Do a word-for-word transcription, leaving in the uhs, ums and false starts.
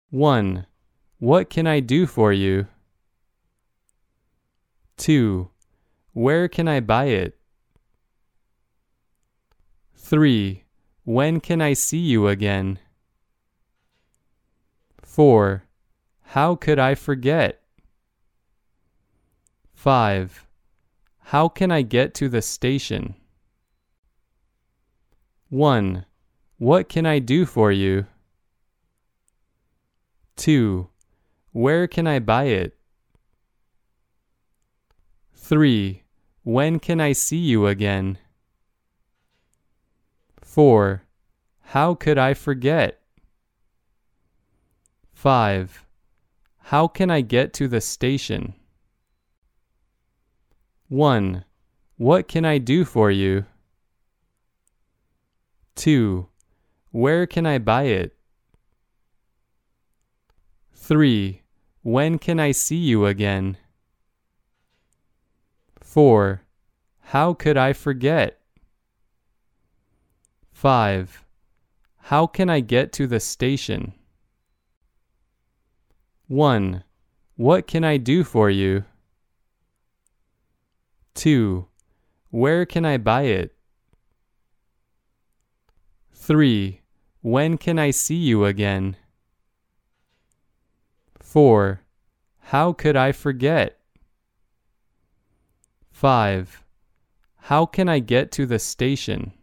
one. What can I do for you? two. Where can I buy it? three. When can I see you again? four. How could I forget? five. How can I get to the station? one. What can I do for you? two. Where can I buy it? three. When can I see you again? four. How could I forget? five. How can I get to the station? one. What can I do for you? two. Where can I buy it? three. When can I see you again? four. How could I forget? five. How can I get to the station? one. What can I do for you? two. Where can I buy it? three. When can I see you again? four. How could I forget? five. How can I get to the station?